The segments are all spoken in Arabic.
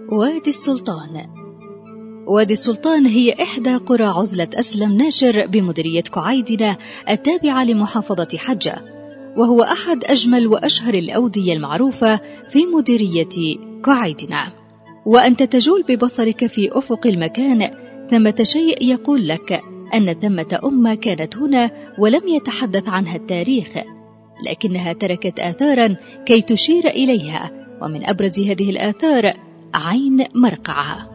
وادي السلطان. وادي السلطان هي إحدى قرى عزلة أسلم ناشر بمديرية كعيدنة التابعة لمحافظة حجة، وهو أحد أجمل وأشهر الأودية المعروفة في مديرية كعيدنة. وأنت تجول ببصرك في أفق المكان، ثمة شيء يقول لك أن ثمة أمة كانت هنا ولم يتحدث عنها التاريخ، لكنها تركت آثارا كي تشير إليها، ومن أبرز هذه الآثار عين مرقعة.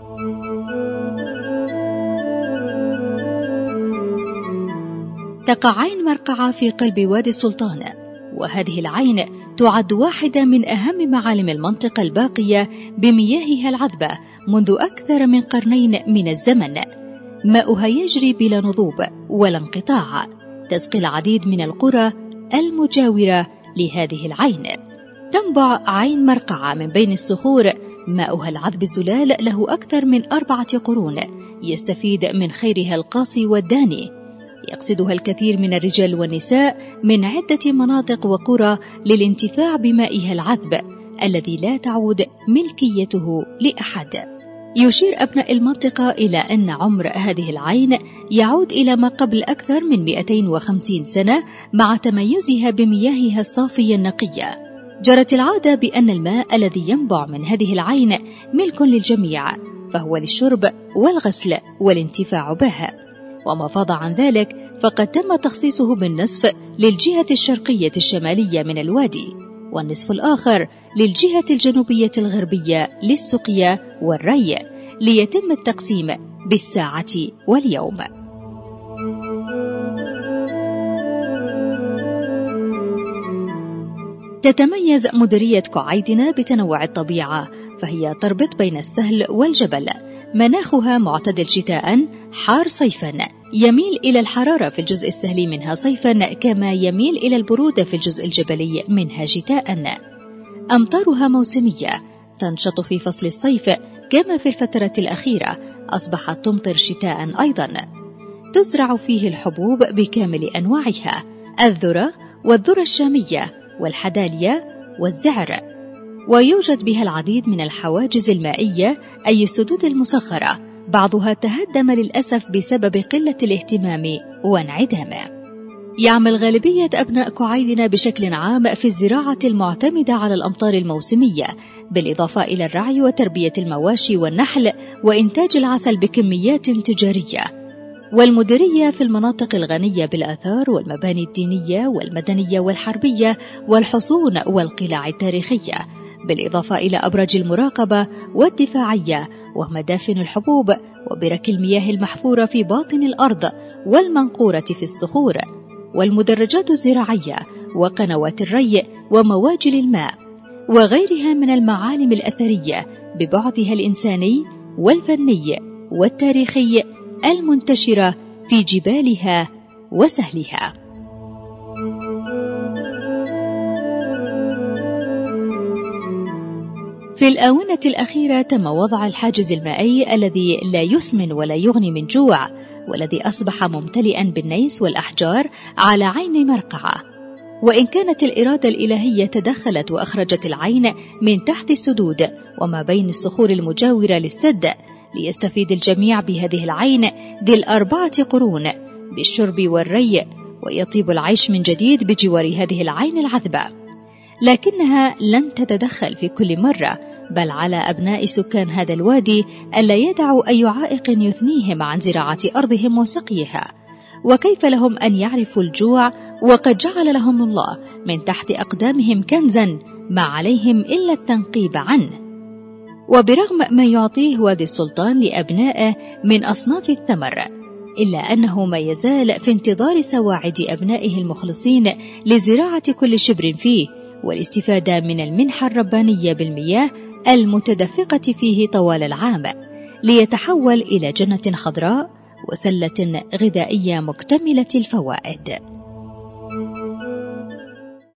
تقع عين مرقعة في قلب وادي السلطان، وهذه العين تعد واحدة من أهم معالم المنطقة الباقية بمياهها العذبة منذ أكثر من قرنين من الزمن. ماؤها يجري بلا نضوب ولا انقطاع، تسقي العديد من القرى المجاورة لهذه العين. تنبع عين مرقعة من بين الصخور، ماؤها العذب الزلال له أكثر من 4 قرون، يستفيد من خيرها القاسي والداني. يقصدها الكثير من الرجال والنساء من عدة مناطق وقرى للانتفاع بمائها العذب الذي لا تعود ملكيته لأحد. يشير أبناء المنطقة إلى أن عمر هذه العين يعود إلى ما قبل أكثر من 250 سنة، مع تميزها بمياهها الصافية النقية. جرت العادة بأن الماء الذي ينبع من هذه العين ملك للجميع، فهو للشرب والغسل والانتفاع به. وما فاض عن ذلك فقد تم تخصيصه بالنصف للجهة الشرقية الشمالية من الوادي، والنصف الآخر للجهة الجنوبية الغربية للسقيا والري، ليتم التقسيم بالساعة واليوم. تتميز مديرية كعيدنة بتنوع الطبيعة، فهي تربط بين السهل والجبل. مناخها معتدل شتاء، حار صيفا، يميل إلى الحرارة في الجزء السهلي منها صيفا، كما يميل إلى البرودة في الجزء الجبلي منها شتاء. أمطارها موسمية، تنشط في فصل الصيف، كما في الفترة الأخيرة أصبحت تمطر شتاء أيضا. تزرع فيه الحبوب بكامل أنواعها، الذرة والذرة الشامية والحدالية والزعر، ويوجد بها العديد من الحواجز المائية أي السدود المصخرة، بعضها تهدم للأسف بسبب قلة الاهتمام وانعدامه. يعمل غالبية أبناء كعيدنة بشكل عام في الزراعة المعتمدة على الأمطار الموسمية، بالإضافة إلى الرعي وتربية المواشي والنحل وإنتاج العسل بكميات تجارية. والمديرية في المناطق الغنية بالآثار والمباني الدينية والمدنية والحربية والحصون والقلاع التاريخية، بالإضافة إلى أبراج المراقبة والدفاعية ومدافن الحبوب وبرك المياه المحفورة في باطن الأرض والمنقورة في الصخور، والمدرجات الزراعية وقنوات الري ومواجل الماء، وغيرها من المعالم الأثرية ببعدها الإنساني والفني والتاريخي المنتشرة في جبالها وسهلها. في الآونة الأخيرة تم وضع الحاجز المائي الذي لا يسمن ولا يغني من جوع، والذي أصبح ممتلئا بالنيس والأحجار على عين مرقعة. وإن كانت الإرادة الإلهية تدخلت وأخرجت العين من تحت السدود وما بين الصخور المجاورة للسد، ليستفيد الجميع بهذه العين ذي 4 قرون بالشرب والري، ويطيب العيش من جديد بجوار هذه العين العذبة. لكنها لن تتدخل في كل مرة، بل على أبناء سكان هذا الوادي ألا يدعوا أي عائق يثنيهم عن زراعة أرضهم وسقيها. وكيف لهم أن يعرفوا الجوع وقد جعل لهم الله من تحت أقدامهم كنزا ما عليهم إلا التنقيب عنه؟ وبرغم ما يعطيه وادي السلطان لأبنائه من أصناف الثمر، إلا أنه ما يزال في انتظار سواعد أبنائه المخلصين لزراعة كل شبر فيه، والاستفادة من المنحة الربانية بالمياه المتدفقة فيه طوال العام، ليتحول إلى جنة خضراء وسلة غذائية مكتملة الفوائد.